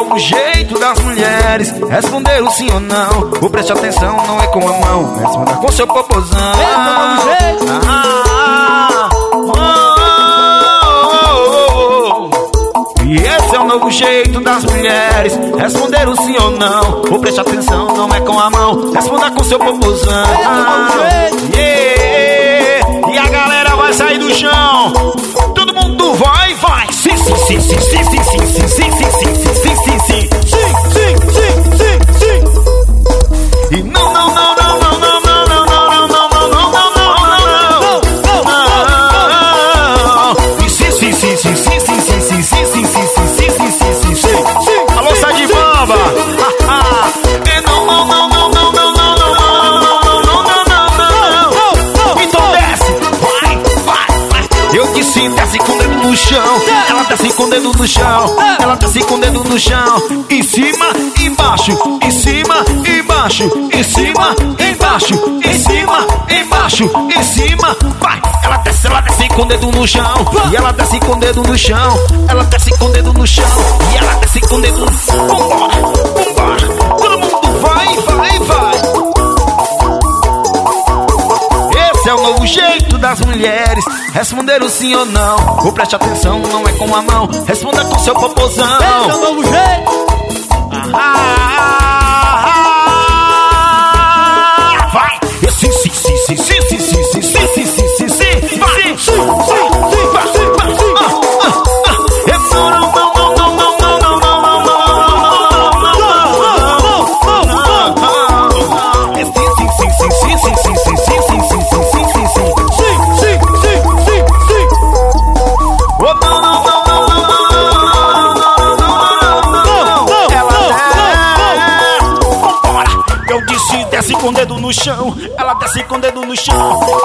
novo jeito das mulheres responder o sim ou não. O preste atenção, não é com a mão, responda com seu popozão. Esse é o novo jeito. E esse é o novo jeito das mulheres responder o sim ou não. O preste atenção, não é com a mão, responda com seu popozão. Yeah. E a galera vai sair do chão. Todo mundo vai, vai. Sim, sim, sim, sim, sim, sim, sim, sim, sim, sim, sim, sim, sim, sim, sim, sim, sim, sim, sim. E não, não, não, não, não, não, não, não, não, não, não, não, não, não, não. E sim, sim, sim, sim, sim, sim, sim, sim, sim, sim, sim, sim, sim, sim, sim, sim, sim. Alô, sai de bamba. E não, não, não, não, não, não, não, não, não, não, não. Então desce, vai, vai, vai. Eu disse desce com o dedo no chão. Ela desce com o dedo no chão. Ela desce com o dedo no chão. Em cima, embaixo, em cima, embaixo, em cima, embaixo, em cima, embaixo, em cima, vai. Ela desce com o dedo no chão. E ela desce com o dedo no chão. Ela desce com o dedo no chão. E ela desce com o dedo no chão. Vambora, vambora. Todo mundo vai, vai, vai. Esse é o novo jeito das mulheres responder o sim ou não. O preste atenção, não é com a mão, responda com seu popozão. Esse é o novo jeito. Vai! Sim, sim, sim, sim, sim, sim, sim, sim, sim, sim, sim, sim, sim, vai! Sim, sim, sim, desce com o dedo no chão, ela desce com o dedo no chão,